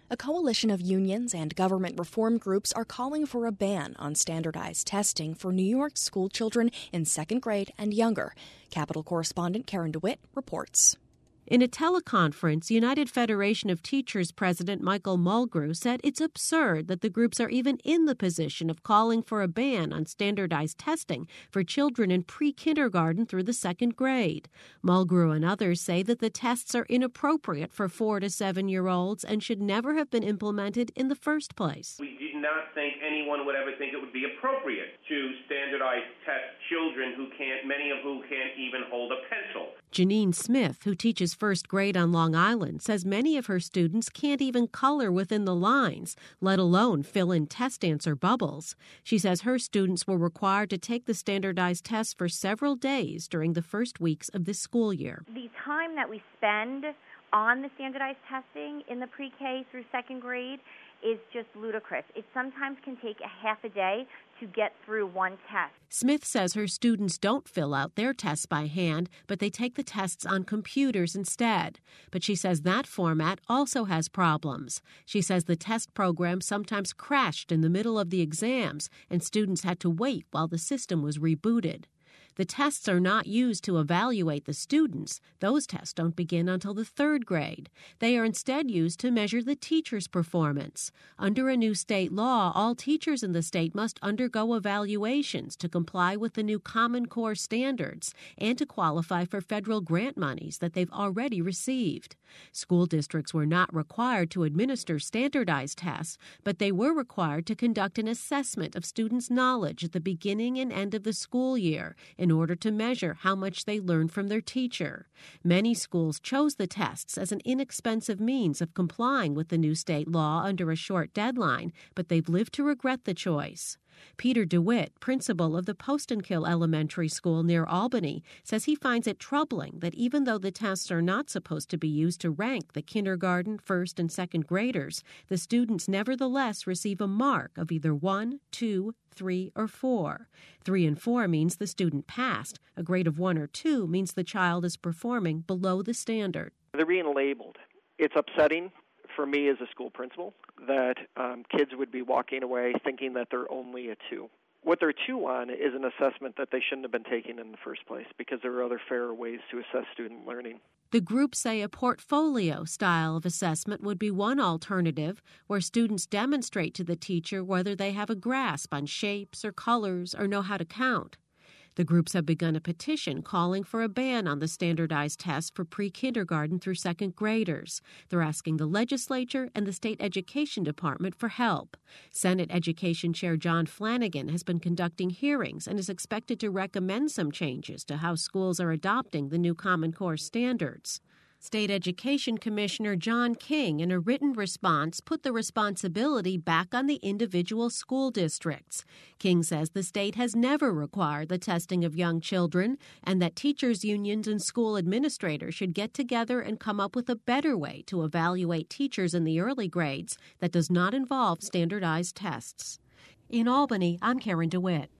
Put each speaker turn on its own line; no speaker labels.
A coalition of unions and government reform groups are calling for a ban on standardized testing for New York school children in second grade and younger. Capitol correspondent Karen DeWitt reports.
In a teleconference, United Federation of Teachers President Michael Mulgrew said it's absurd that the groups are even in the position of calling for a ban on standardized testing for children in pre-kindergarten through the second grade. Mulgrew and others say that the tests are inappropriate for 4 to 7-year-olds and should never have been implemented in the first place.
We did not think anyone would ever think it would be appropriate to standardize test children many of whom can't even hold a pencil.
Janine Smith, who teaches first grade on Long Island, says many of her students can't even color within the lines, let alone fill in test answer bubbles. She says her students were required to take the standardized tests for several days during the first weeks of this school year.
The time that we spend on the standardized testing in the pre-K through second grade is just ludicrous. It sometimes can take a half a day to get through one test.
Smith says her students don't fill out their tests by hand, but they take the tests on computers instead. But she says that format also has problems. She says the test program sometimes crashed in the middle of the exams, and students had to wait while the system was rebooted. The tests are not used to evaluate the students. Those tests don't begin until the third grade. They are instead used to measure the teacher's performance. Under a new state law, all teachers in the state must undergo evaluations to comply with the new Common Core standards and to qualify for federal grant monies that they've already received. School districts were not required to administer standardized tests, but they were required to conduct an assessment of students' knowledge at the beginning and end of the school year in order to measure how much they learned from their teacher. Many schools chose the tests as an inexpensive means of complying with the new state law under a short deadline, but they've lived to regret the choice. Peter DeWitt, principal of the Postenkill Elementary School near Albany, says he finds it troubling that even though the tests are not supposed to be used to rank the kindergarten, first, and second graders, the students nevertheless receive a mark of either 1, 2, 3, or 4. 3 and 4 means the student passed. A grade of 1 or 2 means the child is performing below the standard.
They're being labeled. It's upsetting for me as a school principal that kids would be walking away thinking that they're only a 2. What they're 2 on is an assessment that they shouldn't have been taking in the first place because there are other fairer ways to assess student learning.
The group say a portfolio style of assessment would be one alternative where students demonstrate to the teacher whether they have a grasp on shapes or colors or know how to count. The groups have begun a petition calling for a ban on the standardized tests for pre-kindergarten through second graders. They're asking the legislature and the state education department for help. Senate Education Chair John Flanagan has been conducting hearings and is expected to recommend some changes to how schools are adopting the new Common Core standards. State Education Commissioner John King, in a written response, put the responsibility back on the individual school districts. King says the state has never required the testing of young children and that teachers' unions and school administrators should get together and come up with a better way to evaluate teachers in the early grades that does not involve standardized tests. In Albany, I'm Karen DeWitt.